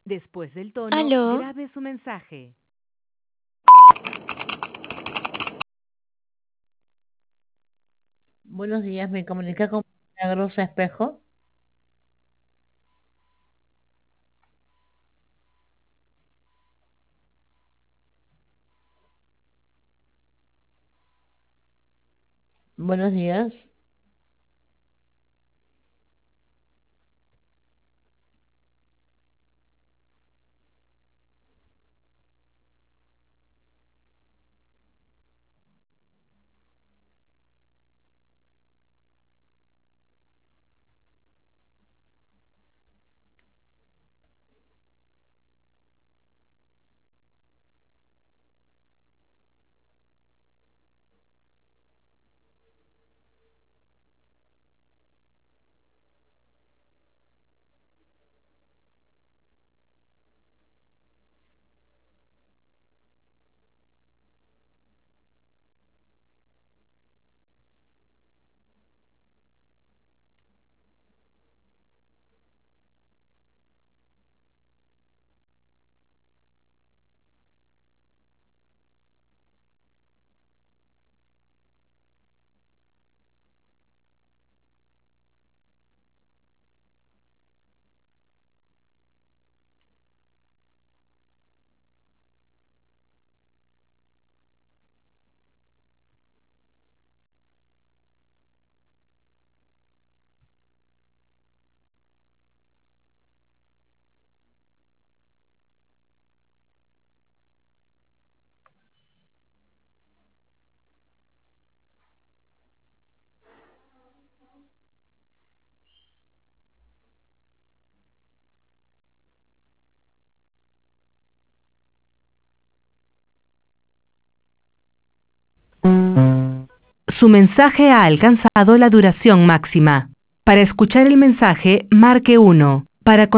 Después del tono, ¿Aló? grabe su mensaje. Buenos días, me comunica con Milagrosa Espejo. Buenos días. Su mensaje ha alcanzado la duración máxima. Para escuchar el mensaje, marque 1. Para